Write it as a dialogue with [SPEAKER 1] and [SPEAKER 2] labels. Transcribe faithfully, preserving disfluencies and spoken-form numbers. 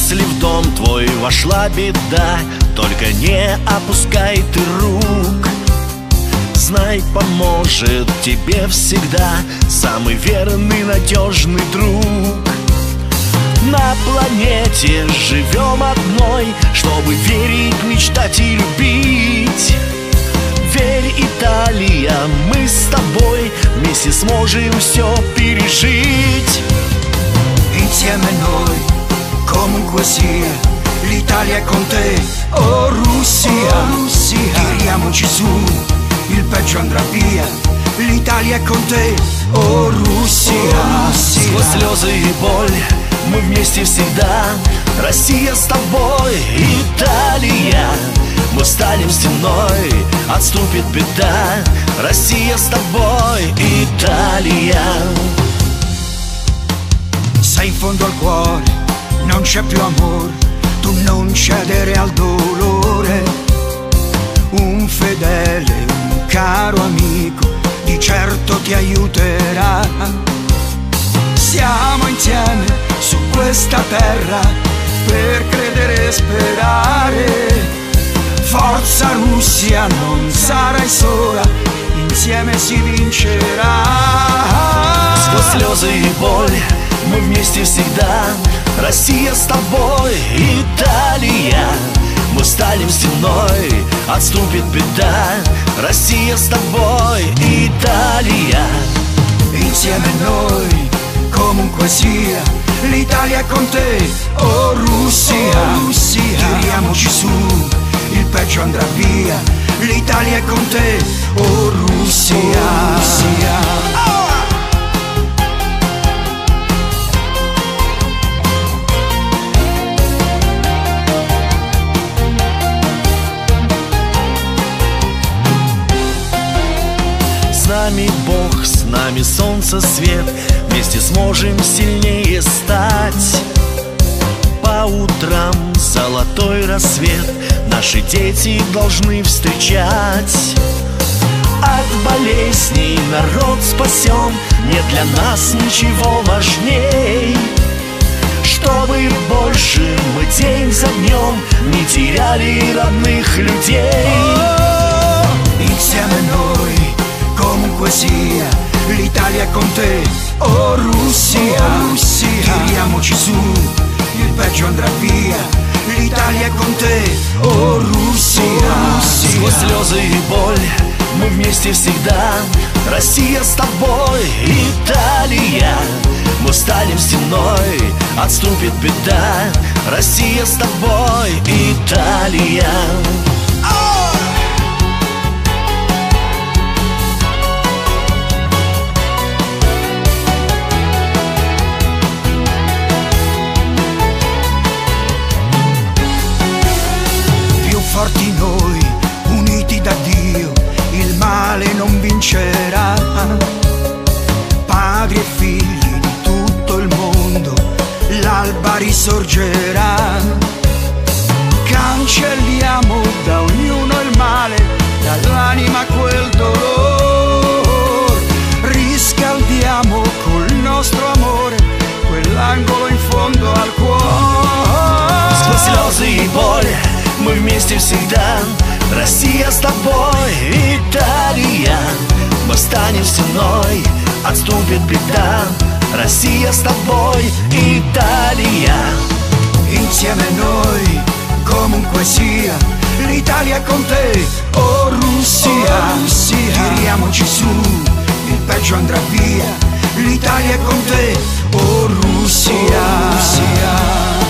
[SPEAKER 1] Если в дом твой вошла беда, только не опускай ты рук. Знай, поможет тебе всегда самый верный, надежный друг. На планете живем одной, чтобы верить, мечтать и любить. Верь, Италия, мы с тобой вместе сможем все пережить.
[SPEAKER 2] Insieme a noi, comunque sia, l'Italia è con te. Oh Russia, Russia, tiriamoci su, il peggio andrà via. L'Italia è con te. Oh Russia, Russia.
[SPEAKER 1] Сквозь слезы и боль мы вместе всегда. Россия с тобой, Италия. Мы станем стеной, отступит беда. Россия с тобой, Italia.
[SPEAKER 2] Sei in fondo al cuore, non c'è più amore, tu non cedere al dolore. Un fedele, un caro amico, di certo ti aiuterà. Siamo insieme su questa terra per credere e sperare. Forza Russia, non sarai sola, insieme si vincerà.
[SPEAKER 1] Сквозь слезы и боль мы вместе всегда. Россия с тобой, Италия. Мы станем стеной, отступит беда. Россия с тобой, Italia.
[SPEAKER 2] Insieme a noi, comunque sia, l'Italia è con te. Oh Russia, Russia, tiriamoci su, il peggio andrà via. L'Italia è con te. Oh Russia, Russia.
[SPEAKER 1] С нами Бог, с нами солнце, свет. Вместе сможем сильнее стать. По утрам золотой рассвет наши дети должны встречать. От болезней народ спасен, нет для нас ничего важней. Чтобы больше мы день за днем не теряли родных людей.
[SPEAKER 2] Insieme a noi, comunque sia, l'Italia è con te. Oh Russia, Russia, tiriamoci su, il peggio andrà via. L'Italia è con te. Oh Russia, Russia.
[SPEAKER 1] Сквозь слезы и боль мы вместе всегда. Россия с тобой, Италия. Мы станем стеной, отступит беда. Россия с тобой, Italia.
[SPEAKER 2] Forti noi, uniti da Dio, il male non vincerà. Padri e figli di tutto il mondo, l'alba risorgerà. Cancelliamo da ognuno il male, dall'anima quel dolore. Riscaldiamo col nostro amore quell'angolo in fondo al cuore.
[SPEAKER 1] Сквозь слезы и боль мы вместе всегда. Россия с тобой, Италия. Мы станем стеной, отступит беда. Россия с тобой, Italia.
[SPEAKER 2] Insieme a noi, comunque sia, l'Italia è con te. Oh Russia, Russia, tiriamoci su, il peggio andrà via. L'Italia è con te. Oh Russia, Russia.